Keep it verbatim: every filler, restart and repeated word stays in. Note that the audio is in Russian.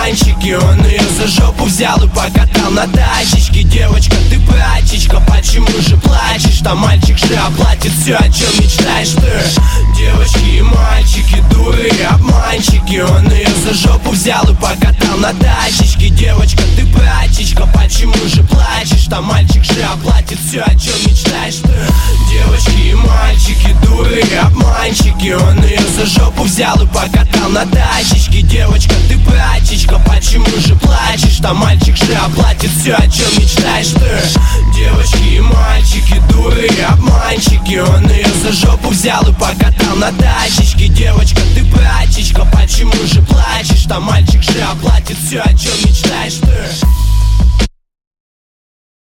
обманщики. Он ее за жопу взял и покатал на тачечке. Девочка, ты прачечка, почему же плачешь? Там мальчик же оплатит все, о чем мечтаешь ты. Девочки и мальчики, дуры, обманщики. Он ее за жопу взял и покатал на тачечке. Девочка, ты прачечка, почему же плачешь? Там мальчик же оплатит все, о чем мечтаешь ты. Девочки и мальчики, дуры, обманщики. Он ее за жопу взял и покатал на тачечке. Девочка, ты прачечка, почему же плачешь? Там мальчик же оплатит все, о чем мечтаешь ты. Девочки и мальчики, дуры, обманщики. Он ее за жопу взял и покатал на тачечке. Девочка, ты прачечка, почему же плачешь? Там мальчик же оплатит все, о чем мечтаешь ты.